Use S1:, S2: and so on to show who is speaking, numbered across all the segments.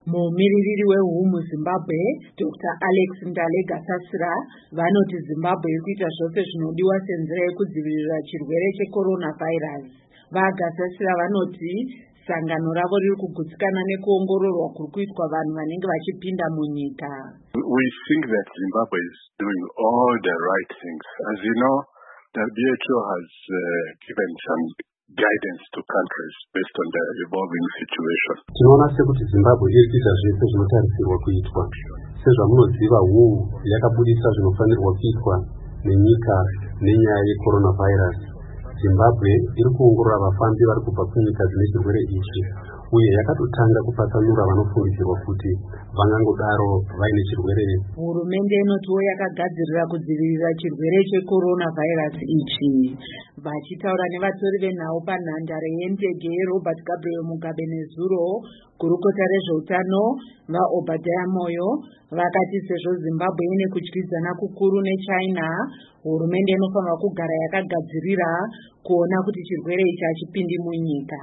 S1: Mumiririri weHU muZimbabwe, Dr. Alex Ndale-Gasasira, vanoti Zimbabwe iri kuita zvose zvinodiwa senzira yekudzivirira chirwere cheCoronavirus. VaGasasira vanoti sangano ravo riri kugutsikana nekuongororwa kuri kuitwa vanhu vanenge vachipinda munyika.
S2: We think that Zimbabwe is doing all the right things. As you know, the WHO has given some guidance to countries based on the evolving situation.
S3: Tinoona sekuti Zimbabwe iri kuita zvese zvinotarisirwa kuitwa. Sezvamunoziva, WHO yakabudisa zvinofanirwa kuitwa nenyika nenyaya yeCoronavirus. Zimbabwe iri kuongorora vafambi vari kubva kunyika dzine chirwere ichi, uye yakatotanga kupasanura vanofungidzirwa kuti vangangodaro vaine chirwere.
S1: Hurumende inotiwo yakagadzirira kudzivirira chirwere cheCoronavirus ichi. Vachitaura nevatori venhau panhandare yendege yeRobert Gabriel Mugabe nezuro, gurukota rezveutano vaObadiah Moyo vakati sezvo Zimbabwe ine kutyidzana kukuru neChina, hurumende inofanira kugara yakagadzirira kuona kuti chirwere ichi hachipindi munyika.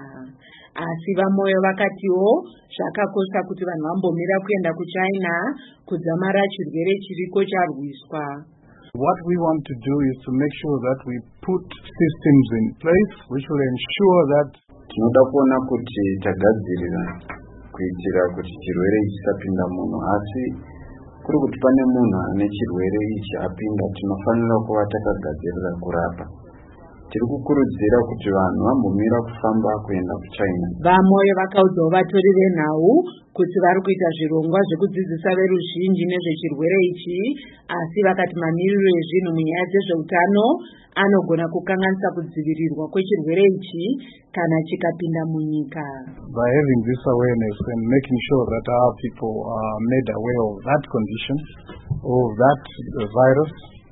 S1: Asi vaMoyo vakatiwo zvakakosha kuti vanhu vambomira kuenda kuChina kudzamara chirwere chiriko charwiswa.
S4: What we want to do is to make sure that we put systems in place which will ensure that
S5: tinoda kuona kuti tagadzirira kuitira kuti chirwere ichi chisapinda munhu, asi kuri kuti pane munhu ane chirwere ichi apinda, tinofanira kuva takagadzirira kurapa. Tiri kukurudzira kuti vanhu vambomira kufamba kuenda kuChina.
S1: VaMoyo vakaudzawo vatori venhau kuti vari kuita zvirongwa zvekudzidzisa veruzhinji nezvechirwere ichi, asi vakati mamiriro ezvinhu munyaya dzezveutano anogona kukanganisa kudzivirirwa kwechirwere ichi kana chikapinda munyika.
S4: By having this awareness and making sure that our people are made aware of that condition, of that virus,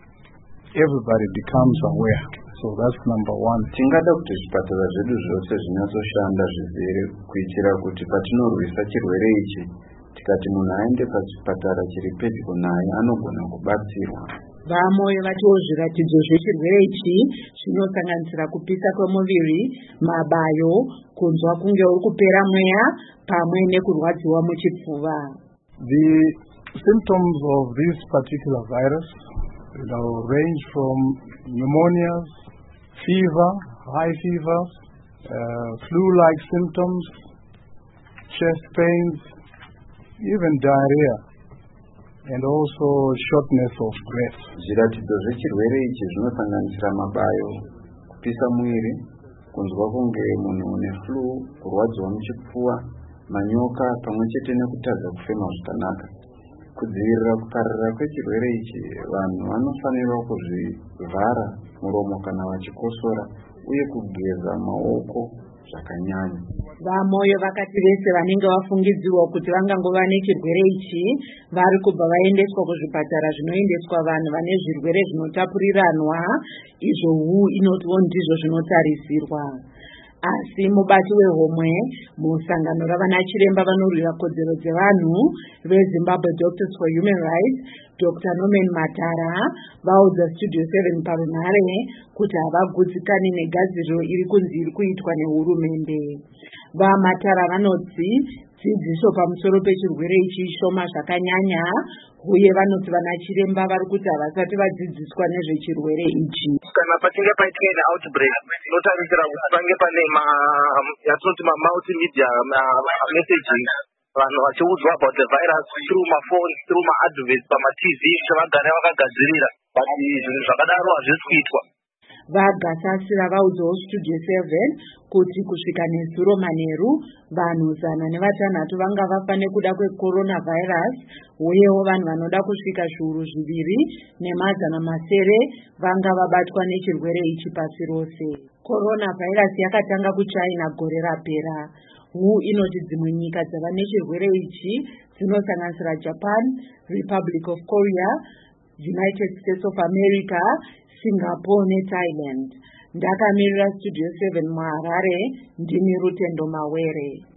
S4: everybody becomes aware. So that's number one.
S5: Tingada kuti zvipatara zvedu zvose zvinatsoshanda zvizere kuitira kuti patinorwisa chirwere ichi, tikati munhu aende pachipatara chiri pedyo naye anogona kubatsirwa.
S1: VaMoyo vatiwo zviratidzo zvechirwere ichi zvinosanganisira kupisa kwemuviri, mabayo, kunzwa kunge uri kupera mweya pamwe nekurwadziwa muchipfuva.
S4: The symptoms of this particular virus range from pneumonias, fever, high fevers, flu-like symptoms, chest pains, even diarrhea, and also shortness of breath.
S5: Zviratidzo zvechirwere ichi zvinosanganisira mabayo, kupisa mwiri, kunzwa kunge munhu une flu, kurwadziwa muchipfuva, manyoka pamwe chete nekutadza kufema zvakanaka. Kudzivirira kupararira kwechirwere ichi, vanhu vanofanira kuzvivhara muromo kana vachikosora uye kugeza maoko zvakanyanya.
S1: VaMoyo vakati vese vanenge vafungidzirwa kuti vangangova nechirwere ichi vari kubva vaendeswa kuzvipatara zvinoendeswa vanhu vane zvirwere zvinotapuriranwa, izvo WHO inotiwo ndizvo zvinotarisirwa. Asi mubati wehomwe musangano ravana chiremba vanorwira kodzero dzevanhu veZimbabwe Doctors for Human Rights, Dr. Norman Matara vaudza Studio 7 parunhare kuti havagutsikani negadziriro iri kunzi iri kuitwa nehurumende. VaMatara vanoti dzidziso pamusoro pechirwere ichi shoma zvakanyanya, uye vanoti vana chiremba vari kuti havasati vadzidziswa nezvechirwere ichi.
S6: Kana pachinge paitika outbreak, tinotarisira kuti pange pane yatinoti multimedia messaging, vanhu vachiudzwa about the virus through maphones, through maadverts pamaTV, kuti vagare vakagadzirira, but zvinhu zvakadaro hazvisi kuitwa.
S1: VaGasasira vaudzawo Studio 7 kuti kusvika nezuro manheru vanhu 106 vanga vafa nekuda kweCoronavirus, uyewo vanhu vanoda kusvika 2,900 vanga vabatwa nechirwere ichi pasi rose. Coronavirus yakatanga kuChina gore rapera. WHO inoti dzimwe nyika dzava nechirwere ichi dzinosanganisira Japan, Republic of Korea, United States of America, Singapore neThailand. Ndakamirira Studio 7 muHarare, ndini Rutendo Mawere.